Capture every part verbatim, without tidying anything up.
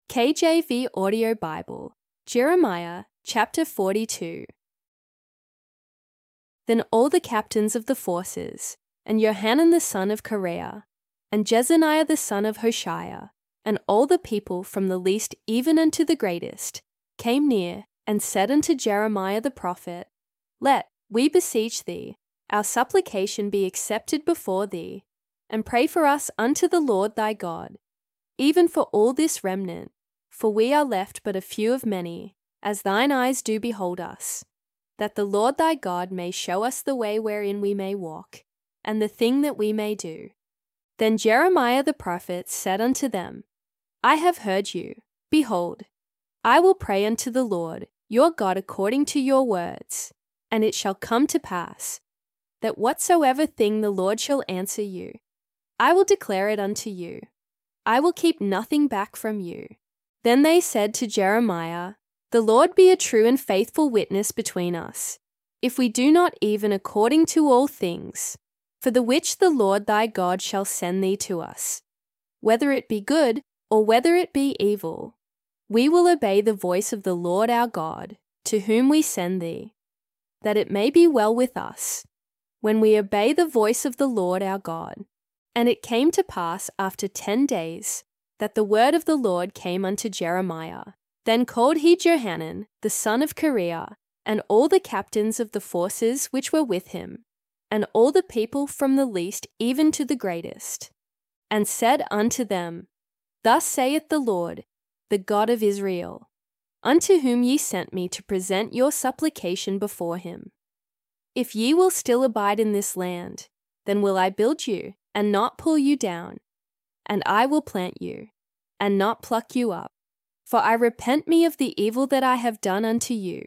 K J V Audio Bible, Jeremiah chapter forty-two. Then all the captains of the forces, and Johanan the son of Kareah, and Jezaniah the son of Hoshaiah, and all the people from the least even unto the greatest, came near, and said unto Jeremiah the prophet, Let, we beseech thee, our supplication be accepted before thee, and pray for us unto the Lord thy God, even for all this remnant, for we are left but a few of many, as thine eyes do behold us, that the Lord thy God may show us the way wherein we may walk, and the thing that we may do. Then Jeremiah the prophet said unto them, I have heard you. Behold, I will pray unto the Lord your God according to your words, and it shall come to pass, that whatsoever thing the Lord shall answer you, I will declare it unto you. I will keep nothing back from you. Then they said to Jeremiah, The Lord be a true and faithful witness between us, if we do not even according to all things, for the which the Lord thy God shall send thee to us, whether it be good or whether it be evil. We will obey the voice of the Lord our God, to whom we send thee, that it may be well with us, when we obey the voice of the Lord our God. And it came to pass after ten days, that the word of the Lord came unto Jeremiah. Then called he Johanan, the son of Kareah, and all the captains of the forces which were with him, and all the people from the least even to the greatest, and said unto them, Thus saith the Lord, the God of Israel, unto whom ye sent me to present your supplication before him. If ye will still abide in this land, then will I build you, and not pull you down, and I will plant you, and not pluck you up. For I repent me of the evil that I have done unto you.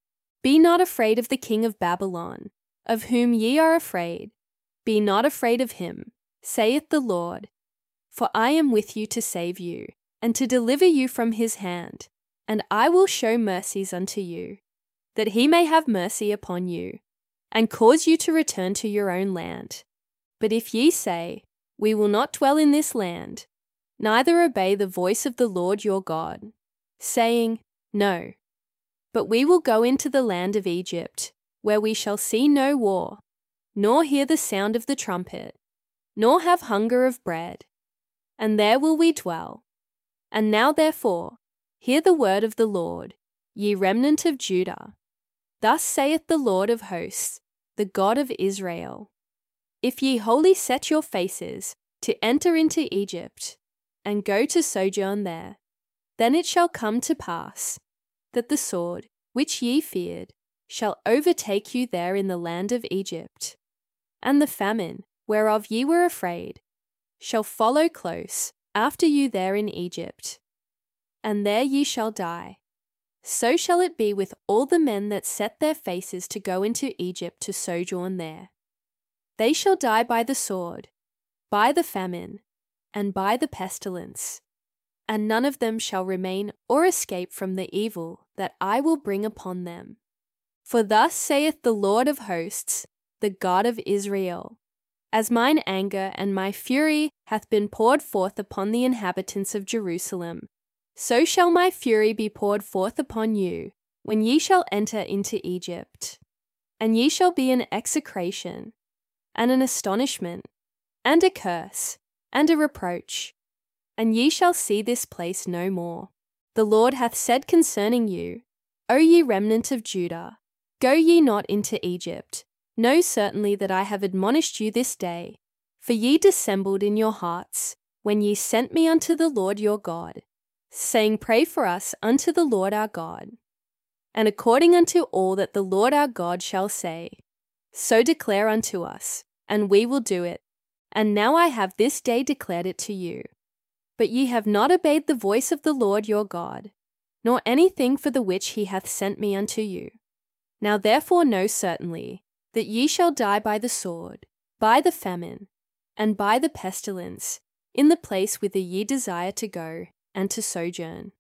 Be not afraid of the king of Babylon, of whom ye are afraid. Be not afraid of him, saith the Lord. For I am with you to save you, and to deliver you from his hand, and I will show mercies unto you, that he may have mercy upon you, and cause you to return to your own land. But if ye say, We will not dwell in this land, neither obey the voice of the Lord your God, saying, No, but we will go into the land of Egypt, where we shall see no war, nor hear the sound of the trumpet, nor have hunger of bread, and there will we dwell. And now therefore, hear the word of the Lord, ye remnant of Judah. Thus saith the Lord of hosts, the God of Israel, If ye wholly set your faces to enter into Egypt, and go to sojourn there, then it shall come to pass that the sword, which ye feared, shall overtake you there in the land of Egypt, and the famine, whereof ye were afraid, shall follow close after you there in Egypt, and there ye shall die. So shall it be with all the men that set their faces to go into Egypt to sojourn there. They shall die by the sword, by the famine, and by the pestilence, and none of them shall remain or escape from the evil that I will bring upon them. For thus saith the Lord of hosts, the God of Israel, As mine anger and my fury hath been poured forth upon the inhabitants of Jerusalem, so shall my fury be poured forth upon you, when ye shall enter into Egypt. And ye shall be an execration, and an astonishment, and a curse, and a reproach, and ye shall see this place no more. The Lord hath said concerning you, O ye remnant of Judah, go ye not into Egypt. Know certainly that I have admonished you this day, for ye dissembled in your hearts, when ye sent me unto the Lord your God, saying, Pray for us unto the Lord our God. And according unto all that the Lord our God shall say, so declare unto us, and we will do it. And now I have this day declared it to you. But ye have not obeyed the voice of the Lord your God, nor anything for the which he hath sent me unto you. Now therefore know certainly that ye shall die by the sword, by the famine, and by the pestilence, in the place whither ye desire to go and to sojourn.